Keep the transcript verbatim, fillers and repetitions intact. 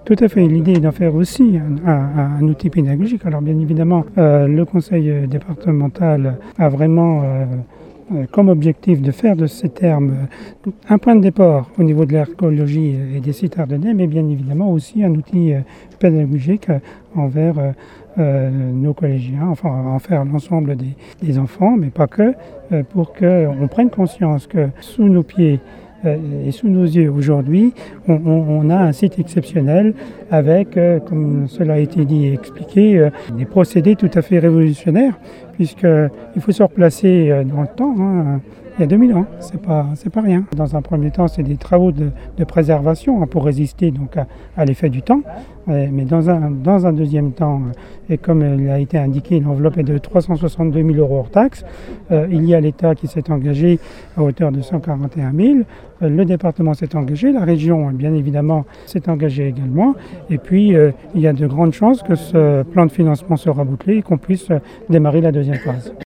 Tout à fait. L'idée est d'en faire aussi un, un- un outil pédagogique. Alors bien évidemment, euh, le conseil euh, départemental a vraiment euh, euh, comme objectif de faire de ces termes euh, un point de départ au niveau de l'archéologie et des sites ardennais, mais bien évidemment aussi un outil euh, pédagogique euh, envers euh, euh, nos collégiens, enfin envers l'ensemble des, des enfants, mais pas que, euh, pour qu'on prenne conscience que sous nos pieds euh, et sous nos yeux aujourd'hui, on, on- on a un site exceptionnel avec, euh, comme cela a été dit et expliqué, euh, des procédés tout à fait révolutionnaires, puisqu'il faut se replacer euh, dans le temps, hein, il y a deux mille ans, c'est pas, c'est pas rien. Dans un premier temps, c'est des travaux de, de préservation hein, pour résister donc, à, à l'effet du temps. Euh, Mais dans un, dans un deuxième temps, euh, et comme il a été indiqué, l'enveloppe est de trois cent soixante-deux mille euros hors taxes. Euh, il y a l'État qui s'est engagé à hauteur de cent quarante et un mille. Euh, le département s'est engagé, la région, bien évidemment, s'est engagée également. Et puis, euh, il y a de grandes chances que ce plan de financement sera bouclé et qu'on puisse euh, démarrer la deuxième phase.